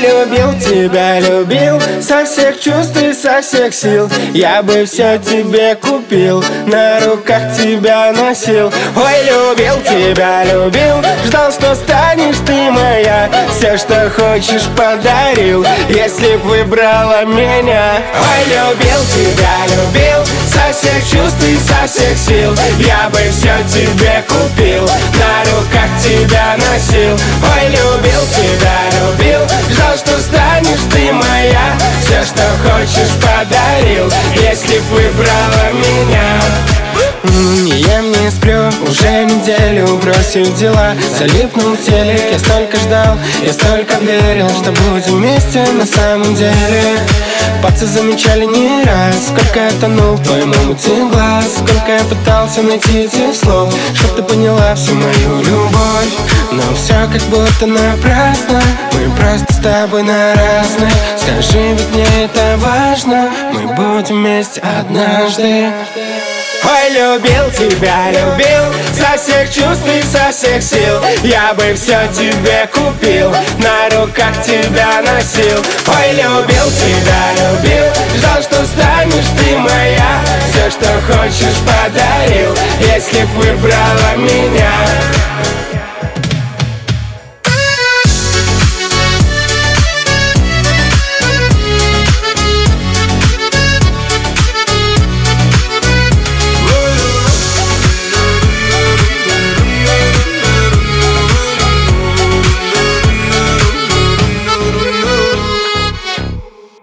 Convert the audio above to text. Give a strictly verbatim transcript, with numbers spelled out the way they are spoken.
любил тебя, любил со всех чувств и со всех сил. Я бы все тебе купил, на руках тебя носил. Ой, любил тебя, любил, ждал, что станешь ты моя. Все, что хочешь, подарил, если б выбрала меня. Ой, любил тебя, любил со всех чувств и со всех сил. Я бы все тебе купил, на руках тебя носил. Ой, любил тебя, любил, ждал, что станешь ты моя. Все, что хочешь, подарил, если б выбрала меня. Не ем, не сплю, уже неделю бросил дела. Залипнул в телек, я столько ждал, я столько верил, что будем вместе на самом деле. Пацы замечали не раз, сколько я тонул в твоем омуте глаз. Сколько я пытался найти этих слов, чтоб ты поняла всю мою любовь. Но все как будто напрасно, мы просто с тобой на разных. Скажи, ведь мне это важно, мы будем вместе однажды. Ой, любил тебя, любил со всех чувств и со всех сил. Я бы все тебе купил, на руках тебя носил. Ой, любил тебя, любил, ждал, что станешь ты моя. Все, что хочешь, подарил, если б выбрала меня.